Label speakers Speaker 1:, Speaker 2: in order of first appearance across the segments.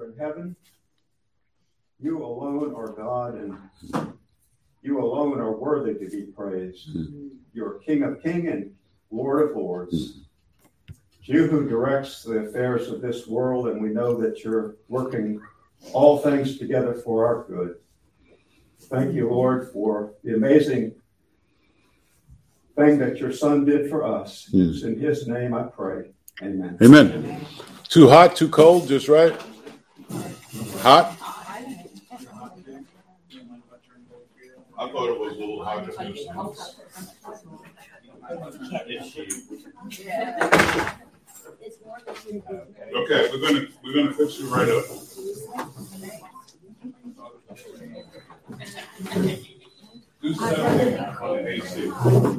Speaker 1: in heaven. You alone are God, and you alone are worthy to be praised. You're King of Kings and Lord of Lords. It's you who directs the affairs of this world, and we know that you're working all things together for our good. Thank you, Lord, for the amazing thing that your Son did for us. It's in his name I pray. Amen.
Speaker 2: Amen. Too hot, too cold, just right? Hot? I thought it was a little hot. Okay, we're gonna fix it right up. Do 70 on the AC.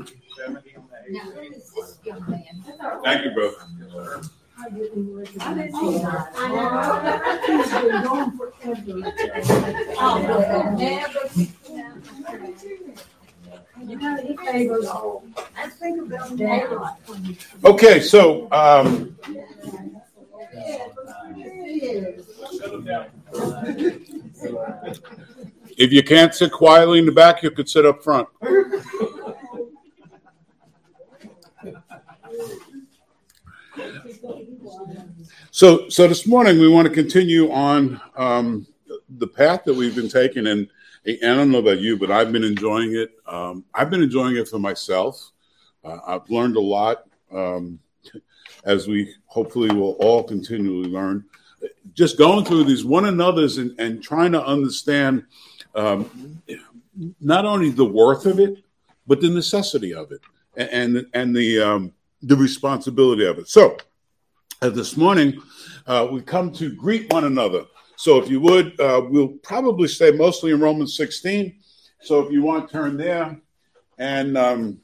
Speaker 2: Thank you, bro. Okay, so if you can't sit quietly in the back, you could sit up front. So this morning we want to continue on the path that we've been taking, and I don't know about you, but I've been enjoying it. I've been enjoying it for myself. I've learned a lot, as we hopefully will all continually learn. Just going through these one another's and trying to understand not only the worth of it, but the necessity of it and the responsibility of it. So this morning we come to greet one another. So if you would, we'll probably stay mostly in Romans 16. So if you want to turn there, and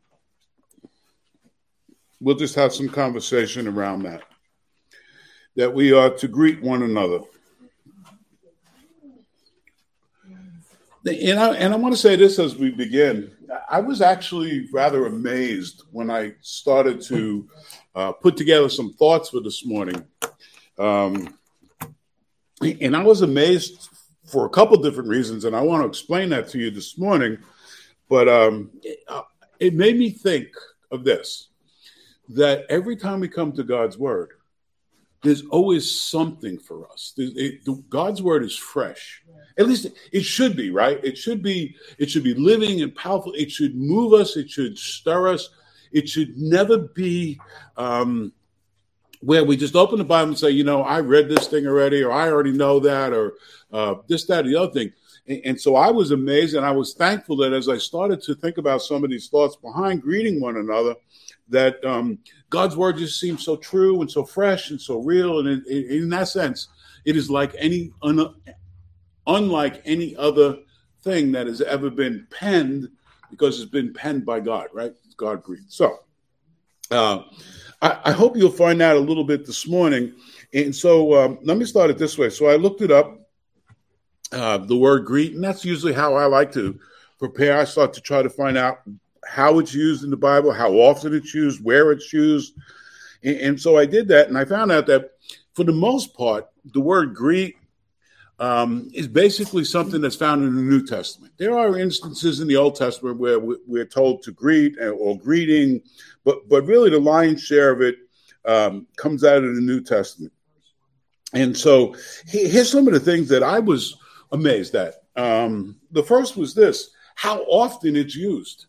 Speaker 2: we'll just have some conversation around that we are to greet one another. And I want to say this as we begin. I was actually rather amazed when I started to put together some thoughts for this morning. And I was amazed for a couple different reasons, and I want to explain that to you this morning. But it made me think of this, that every time we come to God's Word, there's always something for us. God's Word is fresh. At least it should be, right? It should be living and powerful. It should move us. It should stir us. It should never be where we just open the Bible and say, I read this thing already, or I already know that, or this, that, or the other thing. And so I was amazed, and I was thankful that as I started to think about some of these thoughts behind greeting one another, that God's Word just seems so true and so fresh and so real. And in that sense, it is like unlike any other thing that has ever been penned, because it's been penned by God, right? It's God breathed. So I hope you'll find out a little bit this morning. And so let me start it this way. So I looked it up, the word greet, and that's usually how I like to prepare. I start to try to find out how it's used in the Bible, how often it's used, where it's used. And so I did that, and I found out that for the most part, the word greet is basically something that's found in the New Testament. There are instances in the Old Testament where we're told to greet or greeting, but really the lion's share of it comes out of the New Testament. And so here's some of the things that I was amazed at. The first was this: how often it's used.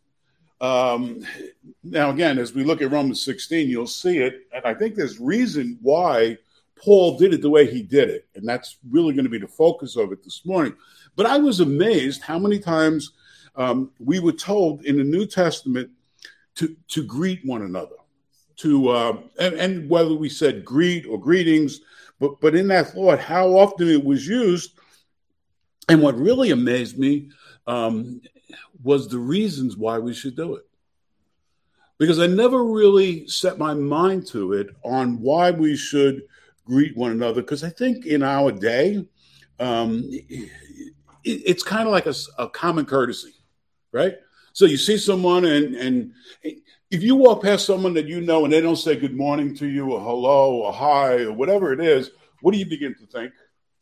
Speaker 2: Now, again, as we look at Romans 16, you'll see it, and I think there's reason why Paul did it the way he did it, and that's really going to be the focus of it this morning. But I was amazed how many times we were told in the New Testament to greet one another, and whether we said greet or greetings, but in that thought, how often it was used. And what really amazed me was the reasons why we should do it. Because I never really set my mind to it on why we should greet one another. Because I think in our day, it's kind of like a common courtesy, right? So you see someone and if you walk past someone that you know and they don't say good morning to you or hello or hi or whatever it is, what do you begin to think?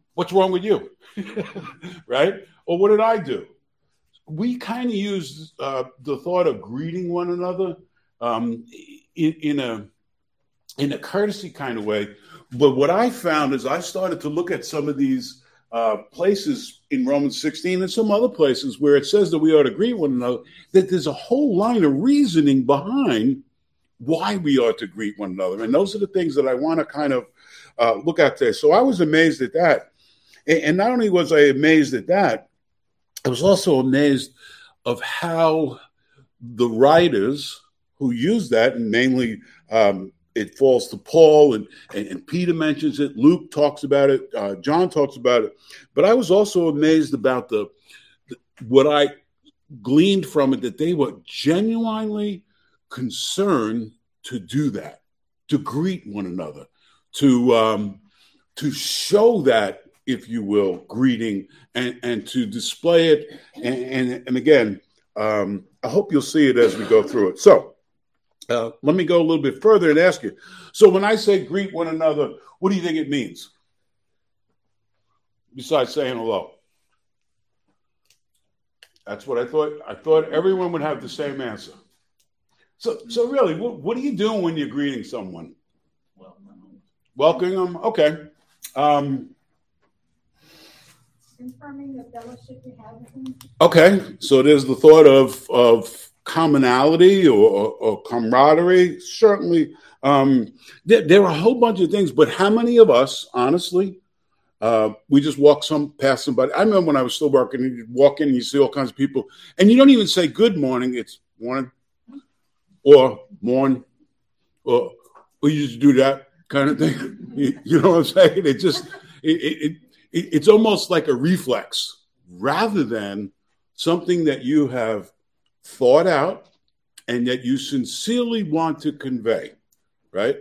Speaker 2: What's wrong with you? Right? Or what did I do? We kind of use the thought of greeting one another in a courtesy kind of way. But what I found is I started to look at some of these places in Romans 16 and some other places where it says that we ought to greet one another, that there's a whole line of reasoning behind why we ought to greet one another. And those are the things that I want to kind of look at today. So I was amazed at that. And not only was I amazed at that, I was also amazed of how the writers who use that, and namely it falls to Paul and Peter mentions it, Luke talks about it, John talks about it. But I was also amazed about what I gleaned from it, that they were genuinely concerned to do that, to greet one another, to show that, if you will, greeting and to display it. And again, I hope you'll see it as we go through it. So let me go a little bit further and ask you. So when I say greet one another, what do you think it means? Besides saying hello. That's what I thought. I thought everyone would have the same answer. So really, what are you doing when you're greeting someone? Welcoming them? Okay.
Speaker 3: Confirming the fellowship you have with him.
Speaker 2: Okay, so there's the thought of commonality or camaraderie. Certainly, there are a whole bunch of things, but how many of us, honestly, we just walk past somebody? I remember when I was still working, you walk in and you see all kinds of people, and you don't even say good morning. It's morning or morn, or you just do that kind of thing. You know what I'm saying? It just it's almost like a reflex rather than something that you have thought out and that you sincerely want to convey, right?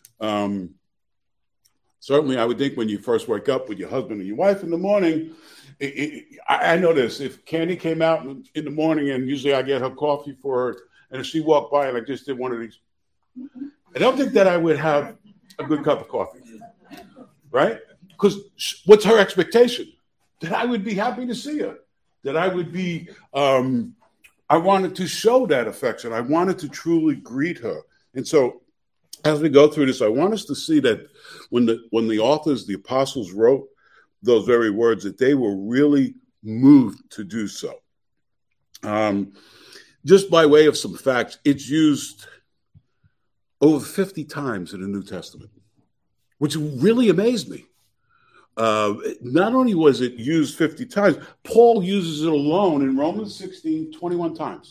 Speaker 2: Certainly, I would think when you first wake up with your husband and your wife in the morning, I know this. If Candy came out in the morning, and usually I get her coffee for her, and if she walked by and I just did one of these, I don't think that I would have a good cup of coffee, right? Because what's her expectation? That I would be happy to see her. That I would be, I wanted to show that affection. I wanted to truly greet her. And so as we go through this, I want us to see that when the authors, the apostles wrote those very words, that they were really moved to do so. Just by way of some facts, it's used over 50 times in the New Testament, which really amazed me. Not only was it used 50 times, Paul uses it alone in Romans 16, 21 times.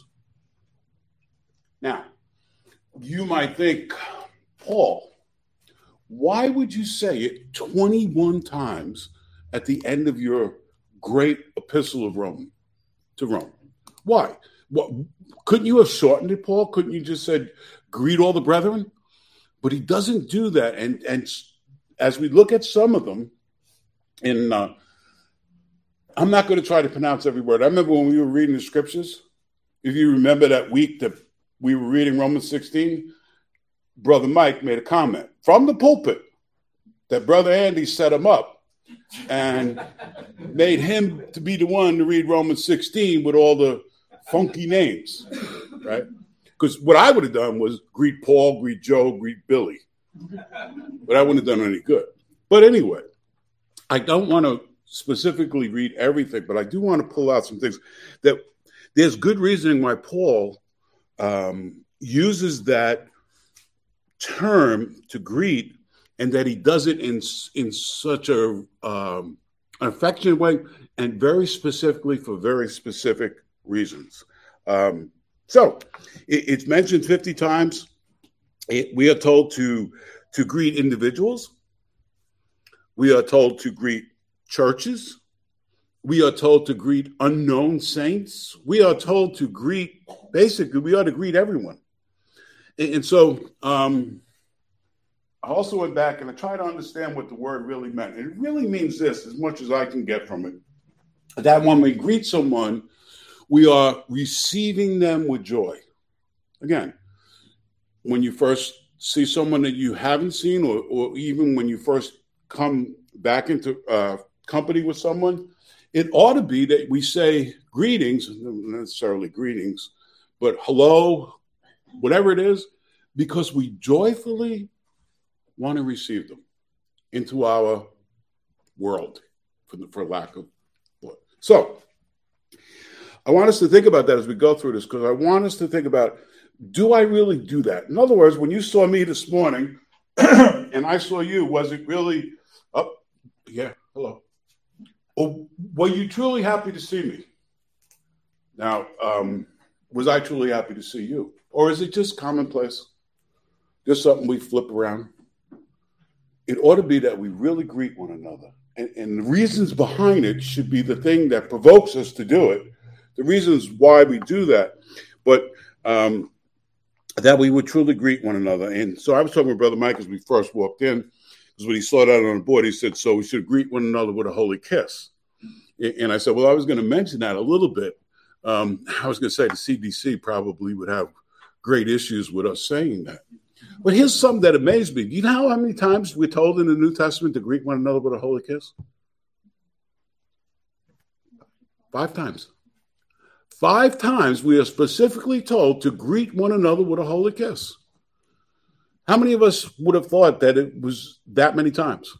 Speaker 2: Now, you might think, Paul, why would you say it 21 times at the end of your great epistle of Rome to Rome? Why? What, couldn't you have shortened it, Paul? Couldn't you just said, greet all the brethren? But he doesn't do that. And as we look at some of them, and I'm not going to try to pronounce every word. I remember when we were reading the scriptures, if you remember that week that we were reading Romans 16, Brother Mike made a comment from the pulpit that Brother Andy set him up and made him to be the one to read Romans 16 with all the funky names, right? Because what I would have done was greet Paul, greet Joe, greet Billy. But I wouldn't have done any good. But anyway, I don't want to specifically read everything, but I do want to pull out some things that there's good reasoning why Paul uses that term to greet, and that he does it in such an affectionate way and very specifically for very specific reasons. So it's mentioned 50 times. We are told to greet individuals. We are told to greet churches. We are told to greet unknown saints. We are told to greet, basically, we ought to greet everyone. And so I also went back and I tried to understand what the word really meant. And it really means this, as much as I can get from it, that when we greet someone, we are receiving them with joy. Again, when you first see someone that you haven't seen, or even when you first come back into company with someone, it ought to be that we say greetings, not necessarily greetings, but hello, whatever it is, because we joyfully want to receive them into our world, for lack of what. So I want us to think about that as we go through this, because I want us to think about, do I really do that? In other words, when you saw me this morning and I saw you, was it really, hello. Or were you truly happy to see me? Now, was I truly happy to see you? Or is it just commonplace? Just something we flip around? It ought to be that we really greet one another. And the reasons behind it should be the thing that provokes us to do it, the reasons why we do that, but that we would truly greet one another. And so I was talking with Brother Mike as we first walked in, because when he saw that on the board, he said, so we should greet one another with a holy kiss. And I said, well, I was going to mention that a little bit. I was going to say the CDC probably would have great issues with us saying that. But here's something that amazed me. Do you know how many times we're told in the New Testament to greet one another with a holy kiss? 5 times. 5 times we are specifically told to greet one another with a holy kiss. How many of us would have thought that it was that many times?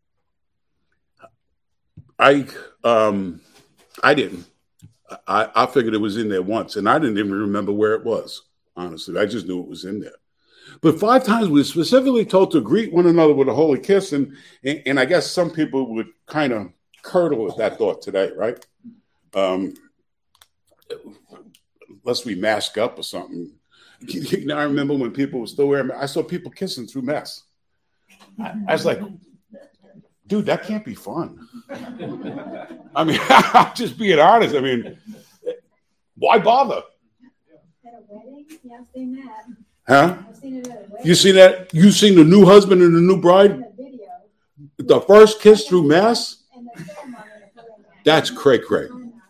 Speaker 2: I didn't. I figured it was in there once, and I didn't even remember where it was, honestly. I just knew it was in there. But 5 times we were specifically told to greet one another with a holy kiss, and I guess some people would kind of curdle at that thought today, right? Unless we mask up or something. I remember when people were still wearing, I saw people kissing through masks. I was like, dude, that can't be fun. I mean, I'm just being honest. I mean, why bother?
Speaker 3: At a wedding? Yeah, I've seen that.
Speaker 2: Huh?
Speaker 3: I've seen it at a wedding.
Speaker 2: You seen that? You seen the new husband and the new bride?
Speaker 3: In the video.
Speaker 2: The first kiss through mass?
Speaker 3: And the ceremony.
Speaker 2: That's cray-cray.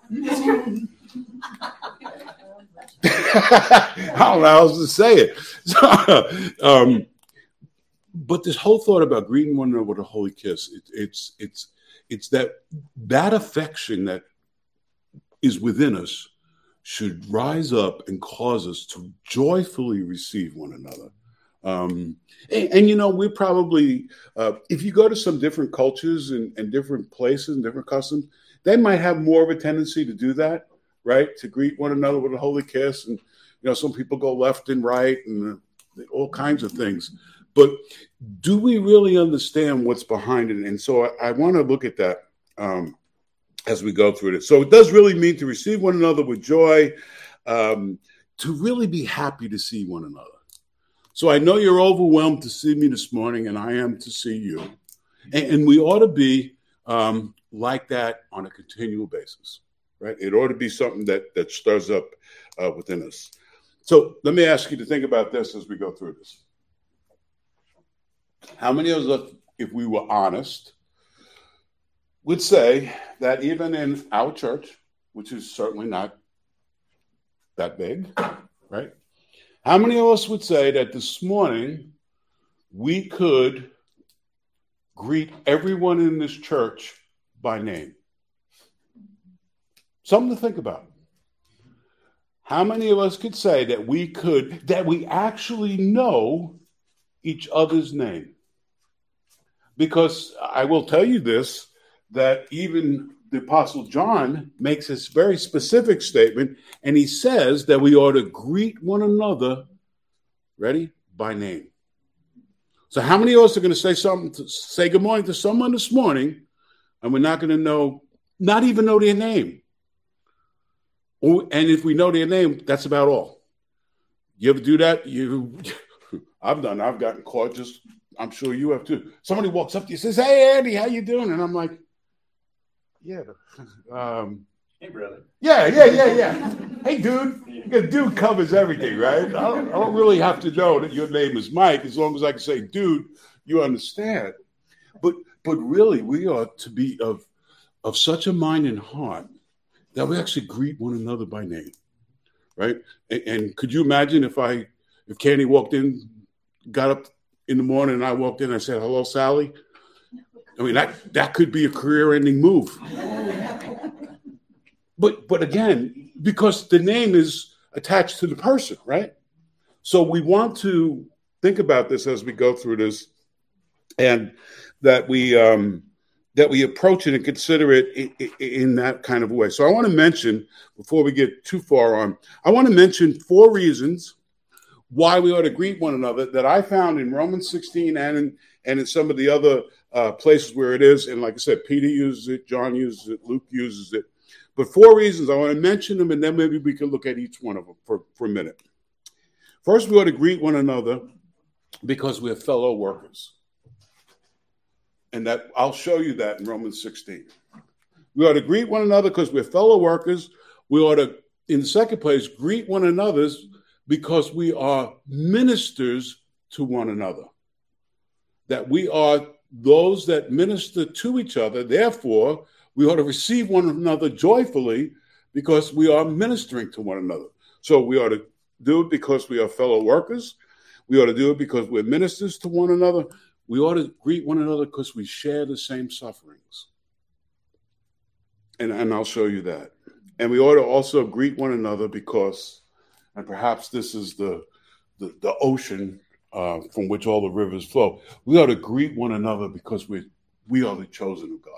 Speaker 2: I don't know how else to say it. So, but this whole thought about greeting one another with a holy kiss, it's that affection that is within us should rise up and cause us to joyfully receive one another. And you know, we're probably, if you go to some different cultures and different places and different customs, they might have more of a tendency to do that, right? To greet one another with a holy kiss. And, you know, some people go left and right and all kinds of things. But do we really understand what's behind it? And so I want to look at that as we go through this. So it does really mean to receive one another with joy, to really be happy to see one another. So I know you're overwhelmed to see me this morning, and I am to see you. And we ought to be like that on a continual basis, right? It ought to be something that stirs up within us. So let me ask you to think about this as we go through this. How many of us, if we were honest, would say that even in our church, which is certainly not that big, right? How many of us would say that this morning we could greet everyone in this church by name? Something to think about. How many of us could say that we actually know each other's name? Because I will tell you this, that even the Apostle John makes this very specific statement, and he says that we ought to greet one another, ready, by name. So how many of us are going to say good morning to someone this morning, and we're not going to not even know their name? And if we know their name, that's about all. You ever do that? I've gotten caught, just, I'm sure you have too. Somebody walks up to you and says, "Hey, Andy, how you doing?" And I'm like, "Yeah."
Speaker 1: Hey, brother.
Speaker 2: Yeah. Hey, dude. Because dude covers everything, right? I don't really have to know that your name is Mike, as long as I can say, "Dude," you understand. But really, we ought to be of such a mind and heart that we actually greet one another by name, right? And could you imagine if Candy walked in, got up in the morning, and I walked in and I said, "Hello, Sally"? I mean, that could be a career-ending move. But again, because the name is attached to the person, right? So we want to think about this as we go through this, and that we approach it and consider it in that kind of way. So I want to mention, before we get too far on, I want to mention 4 reasons why we ought to greet one another that I found in Romans 16 and in some of the other places where it is. And like I said, Peter uses it, John uses it, Luke uses it. But 4 reasons, I want to mention them, and then maybe we can look at each one of them for a minute. First, we ought to greet one another because we're fellow workers. And that I'll show you that in Romans 16. We ought to greet one another because we're fellow workers. We ought to, in the second place, greet one another because we are ministers to one another. That we are those that minister to each other. Therefore, we ought to receive one another joyfully because we are ministering to one another. So we ought to do it because we are fellow workers. We ought to do it because we're ministers to one another. We ought to greet one another because we share the same sufferings. And I'll show you that. And we ought to also greet one another because, and perhaps this is the ocean from which all the rivers flow. We ought to greet one another because we are the chosen of God.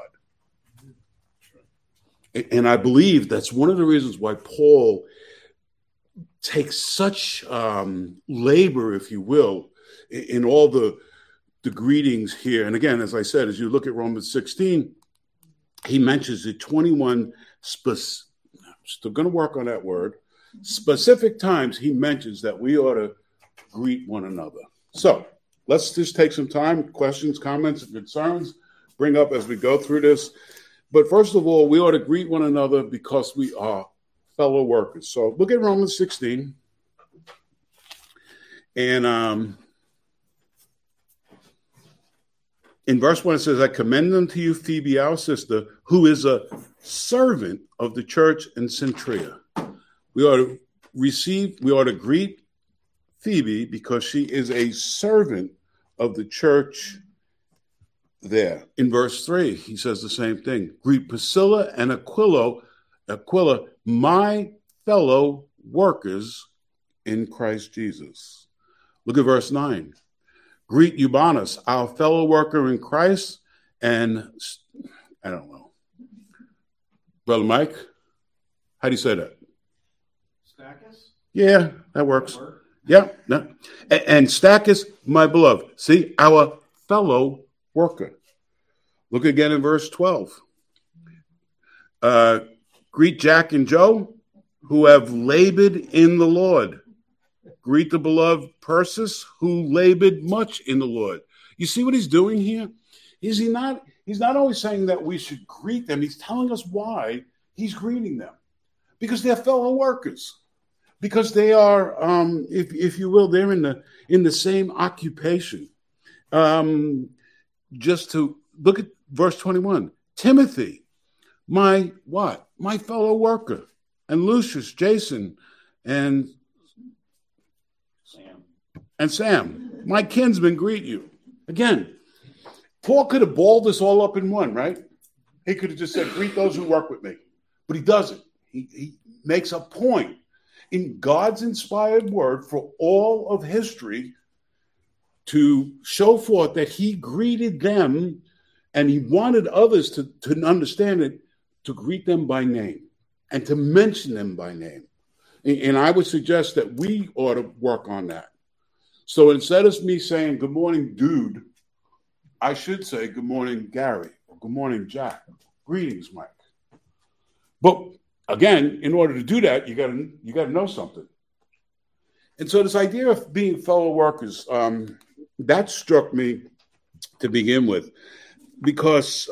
Speaker 2: And I believe that's one of the reasons why Paul takes such labor, if you will, in all the greetings here. And again, as I said, as you look at Romans 16, he mentions the 21 still going to work on that word. Specific times he mentions that we ought to greet one another. So let's just take some time, questions, comments, and concerns, bring up as we go through this. But first of all, we ought to greet one another because we are fellow workers. So look at Romans 16. And in verse 1, it says, I commend unto you Phoebe, our sister, who is a servant of the church in Centuria. We ought to greet Phoebe because she is a servant of the church there. In verse 3, he says the same thing. Greet Priscilla and Aquila, my fellow workers in Christ Jesus. Look at verse 9. Greet Eubanus, our fellow worker in Christ, and I don't know. Brother Mike, how do you say that?
Speaker 1: Stachys?
Speaker 2: Yeah, that works. Yeah. No. And Stachys, my beloved. See, our fellow worker. Look again in verse 12. Greet Jack and Joe, who have labored in the Lord. Greet the beloved Persis, who labored much in the Lord. You see what he's doing here? He's not only saying that we should greet them, he's telling us why he's greeting them. Because they're fellow workers. Because they are, if you will, they're in the same occupation. Just to look at verse 21. Timothy, my what? My fellow worker. And Lucius, Jason, and Sam, my kinsmen greet you. Again, Paul could have balled this all up in one, right? He could have just said, greet those who work with me. But he doesn't. He makes a point in God's inspired word for all of history to show forth that he greeted them and he wanted others to understand it, to greet them by name and to mention them by name. And I would suggest that we ought to work on that. So instead of me saying, good morning, dude, I should say, good morning, Gary, or good morning, Jack. Greetings, Mike. But again, in order to do that, you got to know something. And so this idea of being fellow workers, that struck me to begin with, because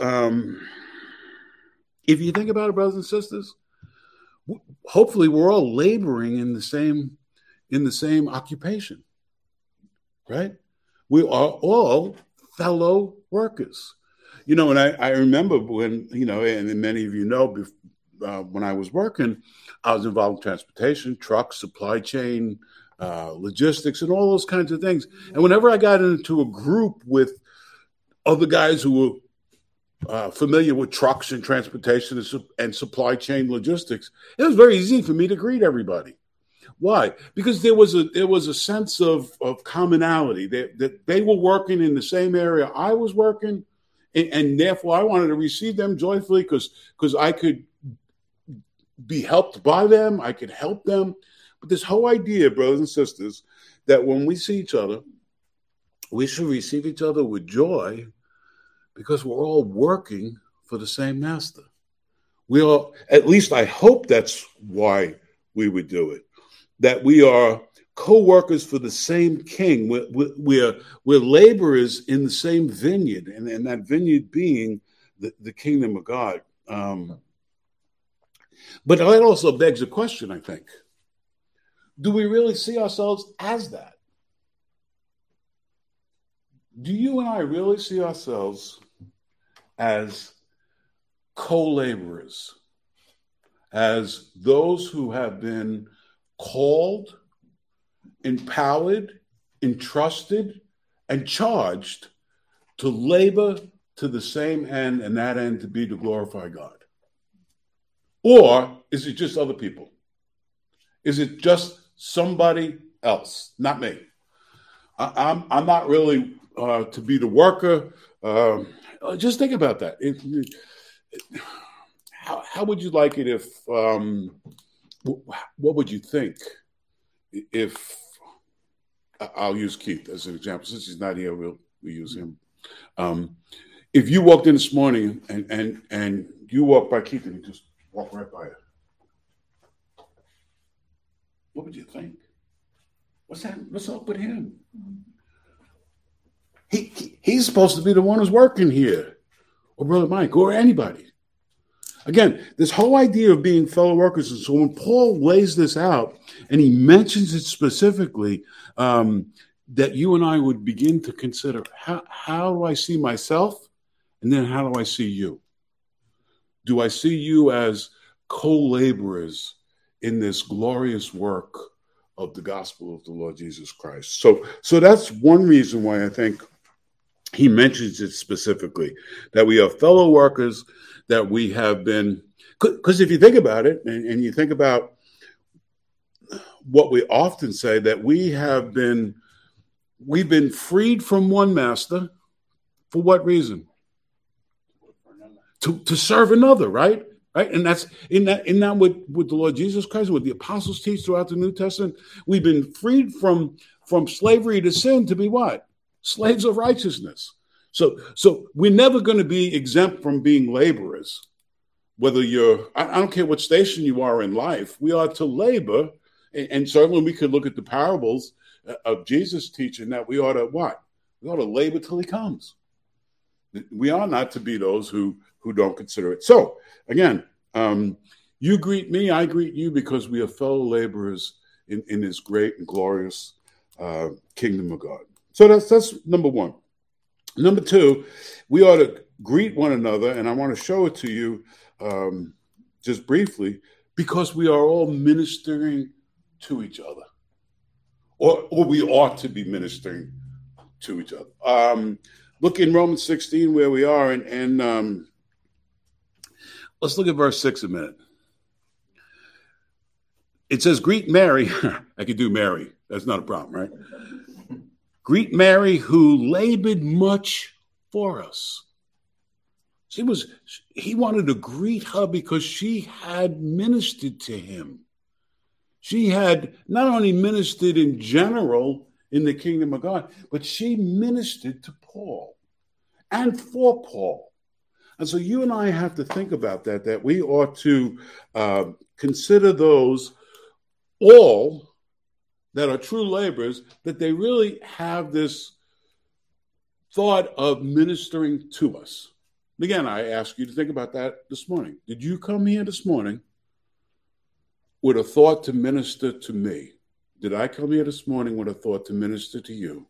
Speaker 2: if you think about it, brothers and sisters, hopefully we're all laboring in the same occupation, right? We are all fellow workers. You know, and I remember when, you know, and many of you know, when I was working, I was involved in transportation, trucks, supply chain, logistics, and all those kinds of things. And whenever I got into a group with other guys who were familiar with trucks and transportation and supply chain logistics, it was very easy for me to greet everybody. Why? Because there was a sense of commonality, that they were working in the same area I was working, and therefore I wanted to receive them joyfully because I could be helped by them, I could help them. But this whole idea, brothers and sisters, that when we see each other, we should receive each other with joy because we're all working for the same master. We all, at least I hope that's why we would do it, that we are co-workers for the same king. We're laborers in the same vineyard, and that vineyard being the kingdom of God. But that also begs a question, I think. Do we really see ourselves as that? Do you and I really see ourselves as co-laborers, as those who have been called, empowered, entrusted, and charged to labor to the same end, and that end to be to glorify God? Or is it just other people? Is it just somebody else, not me? I'm not really to be the worker. Just think about that. How would you like it if? What would you think if? I'll use Keith as an example. Since he's not here, we'll use him. If you walked in this morning and you walked by Keith and he just walked right by you, what would you think? What's up with him? He's supposed to be the one who's working here, or Brother Mike, or anybody. Again, this whole idea of being fellow workers, and so when Paul lays this out, and he mentions it specifically, that you and I would begin to consider, how do I see myself, and then how do I see you? Do I see you as co-laborers in this glorious work of the gospel of the Lord Jesus Christ? So that's one reason why I think he mentions it specifically, that we are fellow workers, that we have been, because if you think about it, and you think about what we often say, that we've been freed from one master. For what reason? To serve another, right? Right, and that's in that with the Lord Jesus Christ, what the apostles teach throughout the New Testament. We've been freed from slavery to sin to be what? Slaves of righteousness. So we're never going to be exempt from being laborers. Whether I don't care what station you are in life, we are to labor, and certainly we could look at the parables of Jesus teaching that we ought to what? We ought to labor till he comes. We are not to be those who don't consider it. So, again, you greet me, I greet you, because we are fellow laborers in this great and glorious kingdom of God. So that's number one. Number two, we ought to greet one another, and I want to show it to you just briefly, because we are all ministering to each other, or we ought to be ministering to each other. Look in Romans 16 where we are, and let's look at verse 6 a minute. It says, greet Mary. I could do Mary. That's not a problem, right? Greet Mary, who labored much for us. He wanted to greet her because she had ministered to him. She had not only ministered in general in the kingdom of God, but she ministered to Paul and for Paul. And so you and I have to think about that we ought to consider those all that are true laborers, that they really have this thought of ministering to us. Again, I ask you to think about that this morning. Did you come here this morning with a thought to minister to me? Did I come here this morning with a thought to minister to you?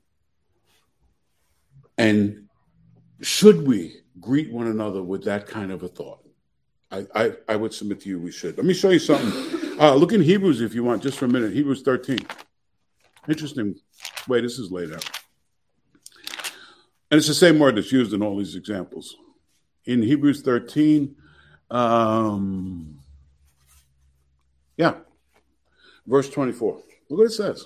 Speaker 2: And should we greet one another with that kind of a thought? I would submit to you we should. Let me show you something. Look in Hebrews if you want, just for a minute. Hebrews 13. Interesting way this is laid out. And it's the same word that's used in all these examples. in Hebrews 13. Verse 24. Look what it says.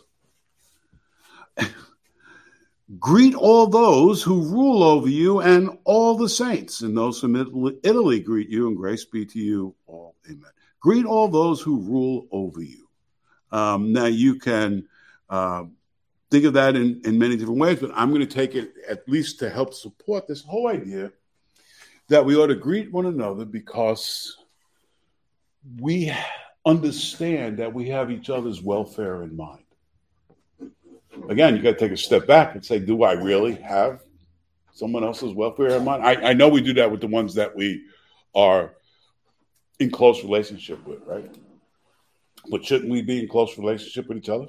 Speaker 2: Greet all those who rule over you and all the saints, and those from Italy greet you, and grace be to you all. Amen. Greet all those who rule over you. Now you can think of that in many different ways, but I'm going to take it at least to help support this whole idea that we ought to greet one another because we understand that we have each other's welfare in mind. Again, you got to take a step back and say, do I really have someone else's welfare in mind? I know we do that with the ones that we are in close relationship with, right? But shouldn't we be in close relationship with each other?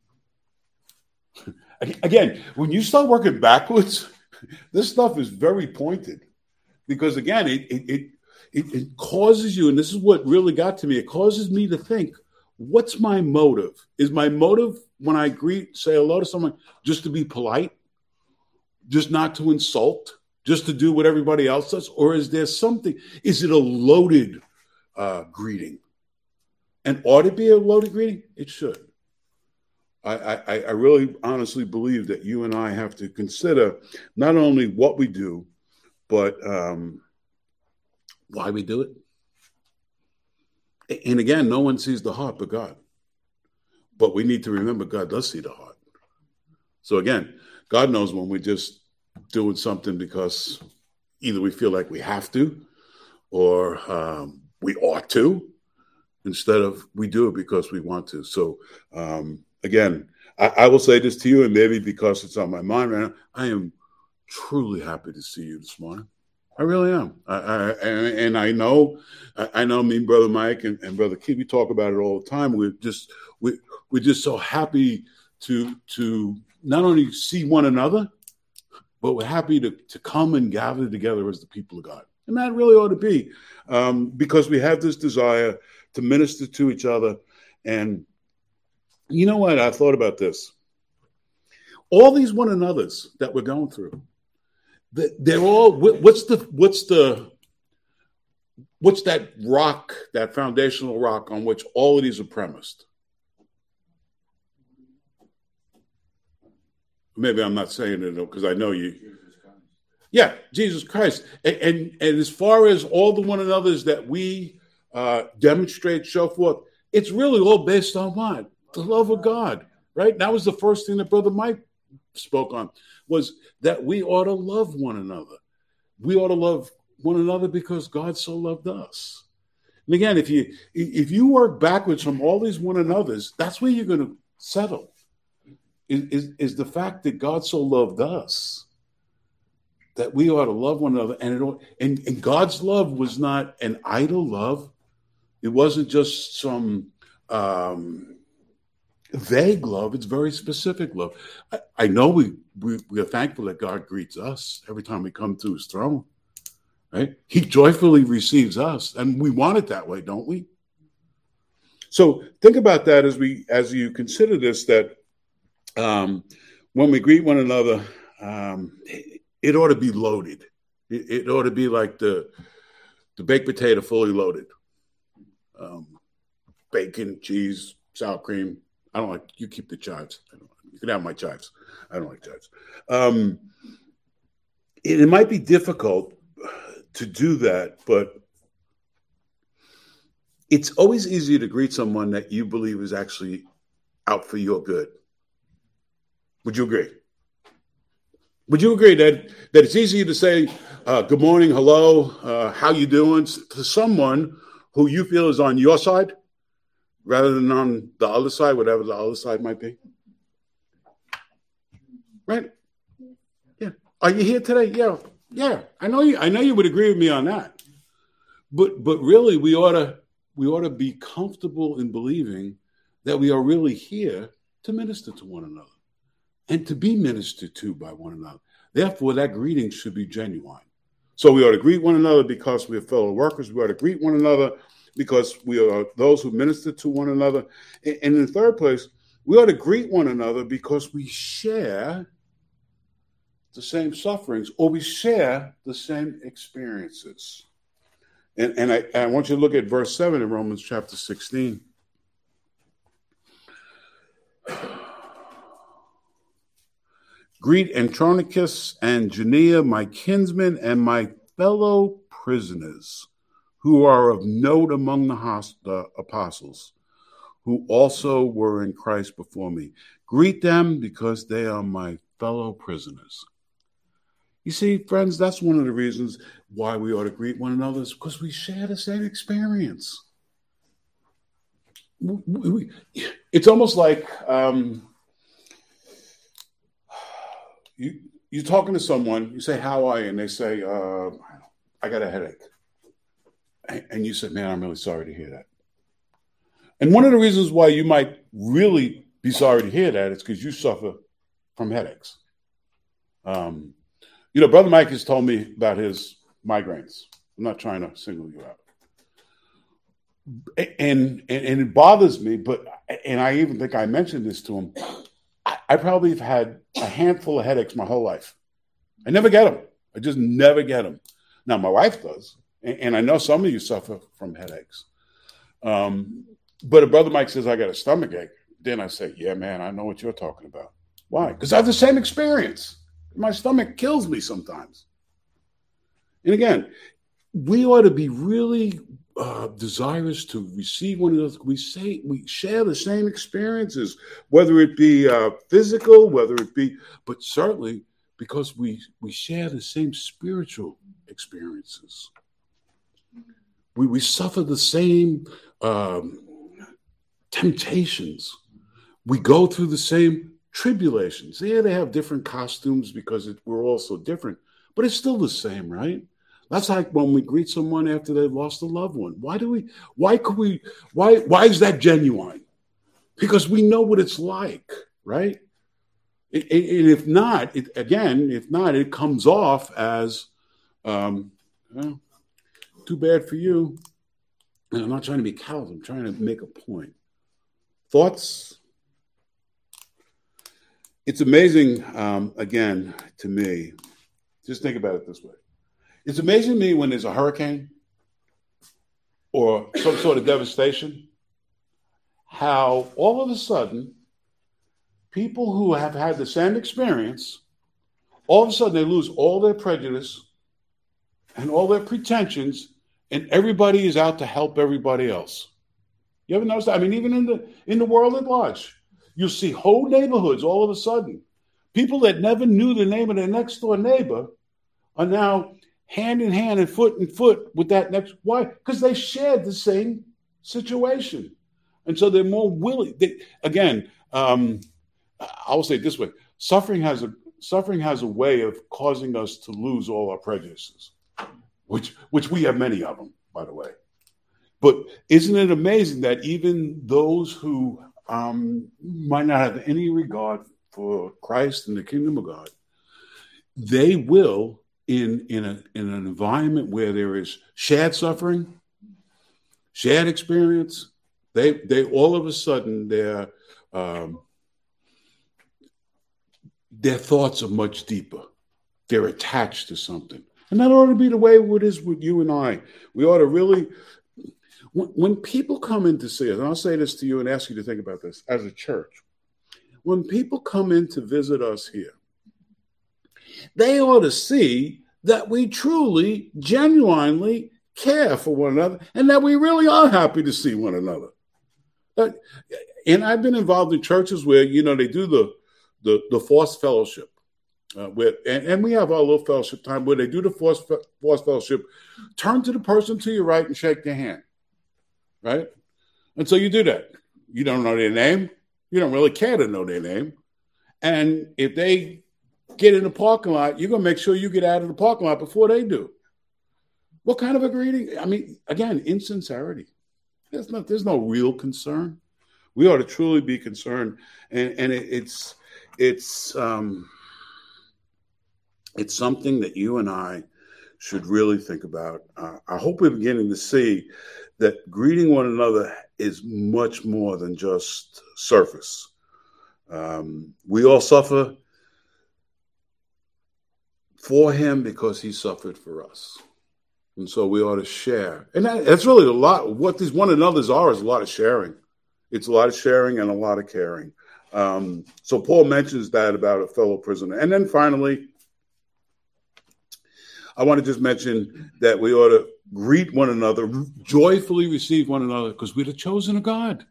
Speaker 2: Again, when you start working backwards, this stuff is very pointed because, again, it causes you, and this is what really got to me, it causes me to think, what's my motive? Is my motive when I say hello to someone, just to be polite, just not to insult, just to do what everybody else does? Or is there something, is it a loaded greeting? And ought it be a loaded greeting? It should. I really honestly believe that you and I have to consider not only what we do, but why we do it. And again, no one sees the heart but God. But we need to remember God does see the heart. So again, God knows when we're just doing something because either we feel like we have to or we ought to, instead of we do it because we want to. So again, I will say this to you, and maybe because it's on my mind right now, I am truly happy to see you this morning. I really am. And I know me, Brother Mike and Brother Keith, we talk about it all the time. We're just so happy to not only see one another, but we're happy to come and gather together as the people of God. And that really ought to be because we have this desire to minister to each other. And you know what? I thought about this. All these one another's that we're going through, they're all, what's that rock, that foundational rock on which all of these are premised? Maybe I'm not saying it because I know you. Yeah, Jesus Christ. And as far as all the one another's that we demonstrate, show forth, it's really all based on what? The love of God, right? That was the first thing that Brother Mike spoke on, was that we ought to love one another. We ought to love one another because God so loved us. And again, if you work backwards from all these one another's, that's where you're going to settle. Is the fact that God so loved us that we ought to love one another, and God's love was not an idle love. It wasn't just some vague love. It's very specific love. I know we are thankful that God greets us every time we come to his throne, right? He joyfully receives us, and we want it that way, don't we? So think about that as you consider this, that when we greet one another, it ought to be loaded. It ought to be like the baked potato fully loaded. Bacon, cheese, sour cream. I don't like, you keep the chives. You can have my chives. I don't like chives. It might be difficult to do that, but it's always easier to greet someone that you believe is actually out for your good. Would you agree? Would you agree that it's easier to say good morning, hello, how you doing to someone who you feel is on your side rather than on the other side, whatever the other side might be? Right? Yeah. Are you here today? Yeah. I know you would agree with me on that. But really, we ought to be comfortable in believing that we are really here to minister to one another and to be ministered to by one another. Therefore, that greeting should be genuine. So we ought to greet one another because we are fellow workers. We ought to greet one another because we are those who minister to one another. And in the third place, we ought to greet one another because we share the same sufferings, or we share the same experiences. And I want you to look at verse 7 in Romans chapter 16. Greet Andronicus and Junia, my kinsmen and my fellow prisoners, who are of note among the apostles, who also were in Christ before me. Greet them because they are my fellow prisoners. You see, friends, that's one of the reasons why we ought to greet one another, is because we share the same experience. It's almost like you're talking to someone, you say, how are you? And they say, I got a headache. And you say, man, I'm really sorry to hear that. And one of the reasons why you might really be sorry to hear that is because you suffer from headaches. Brother Mike has told me about his migraines. I'm not trying to single you out. And it bothers me, and I even think I mentioned this to him. I probably have had a handful of headaches my whole life. I never get them. I just never get them. Now, my wife does, and I know some of you suffer from headaches. But if Brother Mike says, I got a stomach ache, then I say, yeah, man, I know what you're talking about. Why? Because I have the same experience. My stomach kills me sometimes. And again, we ought to be really desirous to receive one another. We share the same experiences, whether it be physical, whether it be, but certainly because we share the same spiritual experiences. We suffer the same temptations. We go through the same tribulations. Yeah, they have different costumes because we're all so different, but it's still the same, right? That's like when we greet someone after they've lost a loved one. Why is that genuine? Because we know what it's like, right? And if not, it comes off as, too bad for you. And I'm not trying to be callous. I'm trying to make a point. Thoughts? It's amazing, again, to me. Just think about it this way. It's amazing to me when there's a hurricane or some sort of devastation, how all of a sudden, people who have had the same experience, all of a sudden they lose all their prejudice and all their pretensions, and everybody is out to help everybody else. You ever notice that? I mean, even in the world at large, you'll see whole neighborhoods all of a sudden. People that never knew the name of their next door neighbor are now hand in hand and foot in foot with that next. Why? Because they shared the same situation. And so they're more willing. I will say it this way. Suffering has a way of causing us to lose all our prejudices, which we have many of them, by the way. But isn't it amazing that even those who might not have any regard for Christ and the kingdom of God, they will, in an environment where there is shared suffering, shared experience, they all of a sudden their thoughts are much deeper. They're attached to something. And that ought to be the way it is with you and I. We ought to really, when people come in to see us, and I'll say this to you and ask you to think about this as a church, when people come in to visit us here, they ought to see that we truly, genuinely care for one another and that we really are happy to see one another. And I've been involved in churches where, they do the forced fellowship. And we have our little fellowship time where they do the forced fellowship. Turn to the person to your right and shake their hand, right? And so you do that. You don't know their name. You don't really care to know their name. And if they get in the parking lot, you're going to make sure you get out of the parking lot before they do. What kind of a greeting? I mean, again, insincerity. There's no real concern. We ought to truly be concerned. And it's something that you and I should really think about. I hope we're beginning to see that greeting one another is much more than just surface. We all suffer for him because he suffered for us. And so we ought to share. And that's really a lot. What these one another's are is a lot of sharing. It's a lot of sharing and a lot of caring. So Paul mentions that about a fellow prisoner. And then finally, I want to just mention that we ought to greet one another, joyfully receive one another, because we're the chosen of God.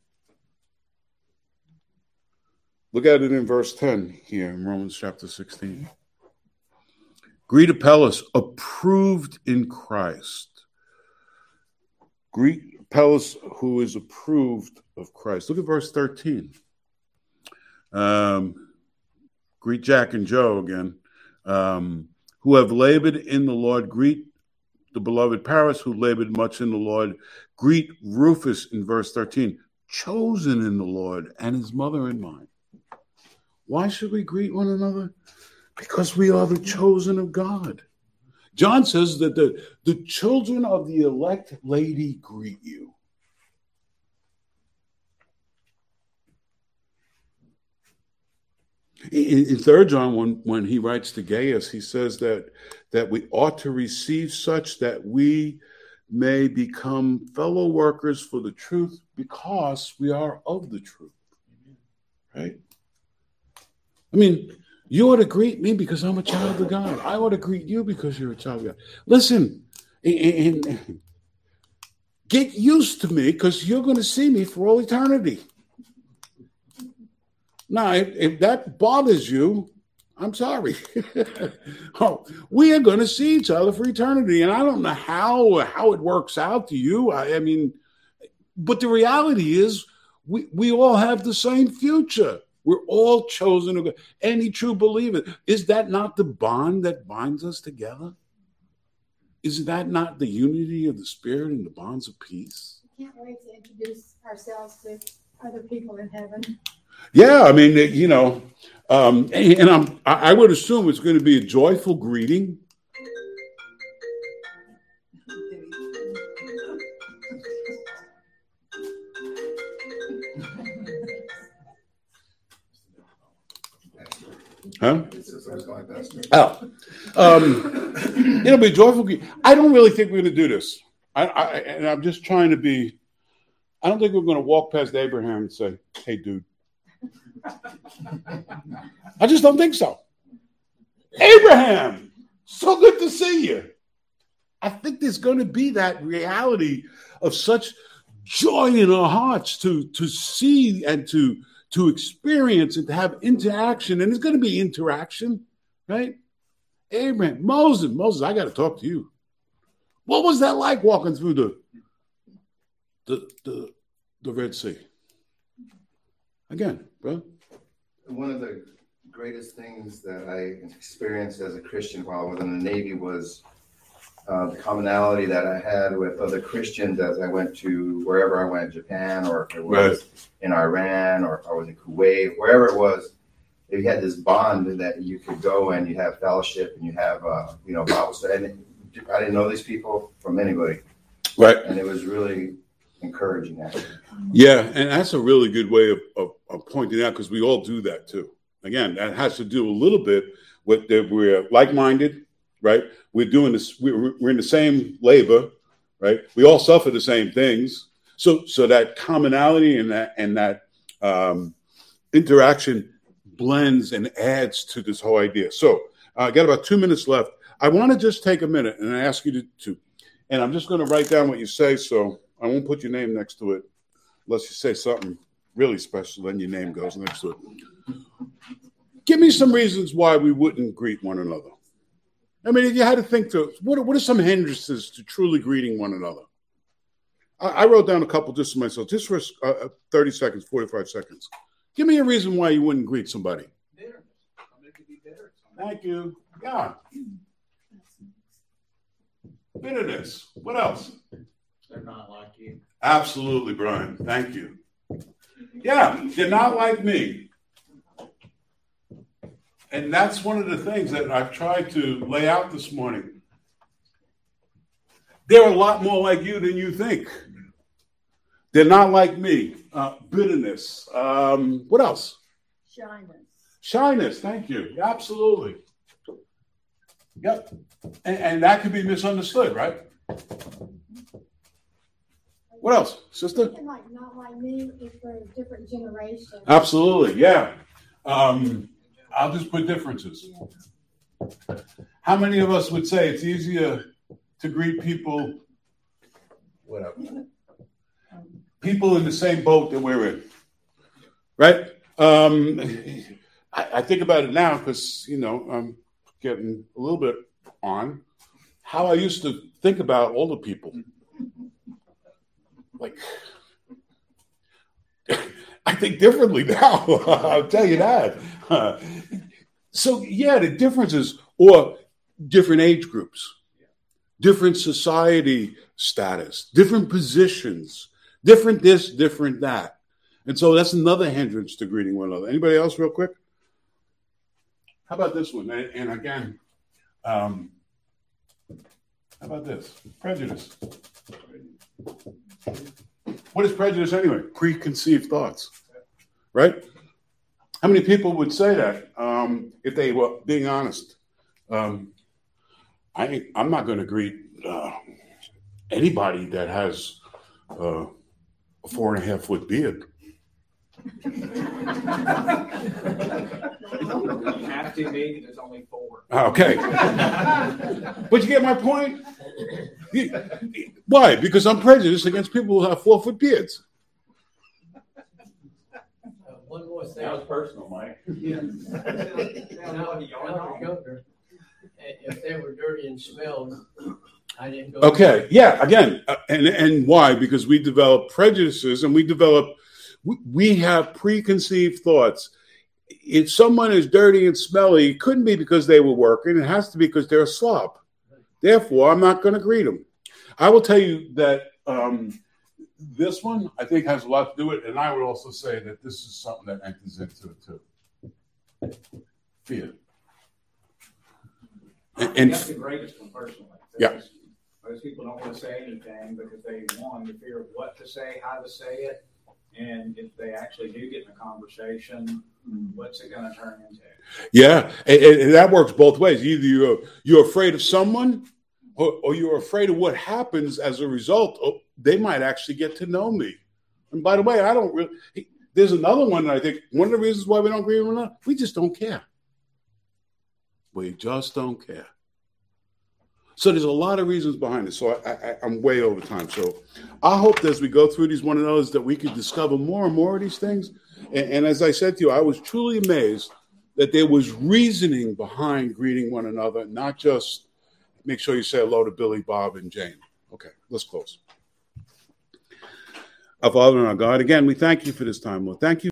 Speaker 2: Look at it in verse 10 here in Romans chapter 16. Greet Apelles, approved in Christ. Greet Apelles, who is approved of Christ. Look at verse 13. Greet Jack and Joe again, who have labored in the Lord. Greet the beloved Paris, who labored much in the Lord. Greet Rufus in verse 13, chosen in the Lord, and his mother and mine. Why should we greet one another? Because we are the chosen of God. John says that the children of the elect lady greet you. In 3 John, when he writes to Gaius, he says that we ought to receive such that we may become fellow workers for the truth because we are of the truth. Right? I mean, you ought to greet me because I'm a child of God. I ought to greet you because you're a child of God. Listen, and get used to me because you're going to see me for all eternity. Now, if that bothers you, I'm sorry. We are going to see each other for eternity. And I don't know how it works out to you. I mean, but the reality is we all have the same future. We're all chosen of God. Any true believer. Is that not the bond that binds us together? Is that not the unity of the Spirit and the bonds of peace?
Speaker 3: I can't wait to introduce ourselves to other people in heaven.
Speaker 2: Yeah, I mean, and I would assume it's going to be a joyful greeting. Huh? It'll be joyful. I don't really think we're going to do this. And I'm just trying to be. I don't think we're going to walk past Abraham and say, "Hey, dude." I just don't think so. Abraham, so good to see you. I think there's going to be that reality of such joy in our hearts to see and to experience and to have interaction. And there's going to be interaction, right? Abraham, Moses, I got to talk to you. What was that like walking through the Red Sea? Again, bro.
Speaker 4: One of the greatest things that I experienced as a Christian while I was in the Navy was the commonality that I had with other Christians as I went to wherever I went, Japan, or if it was in Iran, or if I was in Kuwait, wherever it was, you had this bond that you could go and you have fellowship and you have, Bible study. And I didn't know these people from anybody.
Speaker 2: Right.
Speaker 4: And it was really encouraging, actually.
Speaker 2: Yeah, and that's a really good way of pointing out, because we all do that too. Again, that has to do a little bit with that we're like-minded, right? We're doing this. We're in the same labor, right? We all suffer the same things. So that commonality and that interaction blends and adds to this whole idea. So I got about 2 minutes left. I want to just take a minute and ask you to, and I'm just going to write down what you say, so I won't put your name next to it unless you say something really special, then your name goes next to it. Give me some reasons why we wouldn't greet one another. I mean, if you had to think through, what are some hindrances to truly greeting one another? I wrote down a couple just for myself, just for 30 seconds, 45 seconds. Give me a reason why you wouldn't greet somebody.
Speaker 5: Bitter. I'll make it be bitter.
Speaker 2: Thank you. Yeah. Bitterness. What else?
Speaker 5: They're not like you.
Speaker 2: Absolutely, Brian. Thank you. Yeah, they're not like me. And that's one of the things that I've tried to lay out this morning. They're a lot more like you than you think. They're not like me. Bitterness. What else?
Speaker 3: Shyness.
Speaker 2: Shyness. Thank you. Absolutely. Yep. And that could be misunderstood, right? What else, sister?
Speaker 3: Something like not like me is for a different generation.
Speaker 2: Absolutely, yeah. I'll just put differences. How many of us would say it's easier to greet people in the same boat that we're in, right? I think about it now because, I'm getting a little bit on how I used to think about older people. Like, I think differently now. I'll tell you that. So, yeah, the differences, or different age groups, different society status, different positions, different this, different that. And so that's another hindrance to greeting one another. Anybody else real quick? How about this one? And again, how about this? Prejudice. What is prejudice anyway? Preconceived thoughts, right? How many people would say that if they were being honest? I'm not going to greet anybody that has a 4.5 foot beard.
Speaker 5: You have to be, there's only 4.
Speaker 2: Okay. But you get my point? Why? Because I'm prejudiced against people who have 4 foot beards.
Speaker 6: One more thing.
Speaker 5: That was personal, Mike.
Speaker 6: Yeah. If they were dirty and smelled, I didn't go.
Speaker 2: Okay. Yeah. Again, and why? Because we develop prejudices and we have preconceived thoughts. If someone is dirty and smelly, it couldn't be because they were working. It has to be because they're a slob. Therefore, I'm not going to greet them. I will tell you that this one, I think, has a lot to do with it. And I would also say that this is something that enters into it, too. Fear. And
Speaker 5: That's the greatest one, personally.
Speaker 2: Yeah.
Speaker 5: Most people don't want to say anything because they, the fear of what to say, how to say it. And if they actually do get in a conversation, what's it going to turn into?
Speaker 2: Yeah, and that works both ways. Either you're afraid of someone, or you're afraid of what happens as a result. Oh, they might actually get to know me. And by the way, I don't really. There's another one that I think one of the reasons why we don't agree with them, we just don't care. We just don't care. So there's a lot of reasons behind it. So I'm way over time. So I hope that as we go through these one another's that we can discover more and more of these things. And as I said to you, I was truly amazed that there was reasoning behind greeting one another, not just make sure you say hello to Billy, Bob, and Jane. Okay, let's close. Our Father and our God, again, we thank you for this time, Lord. Thank you.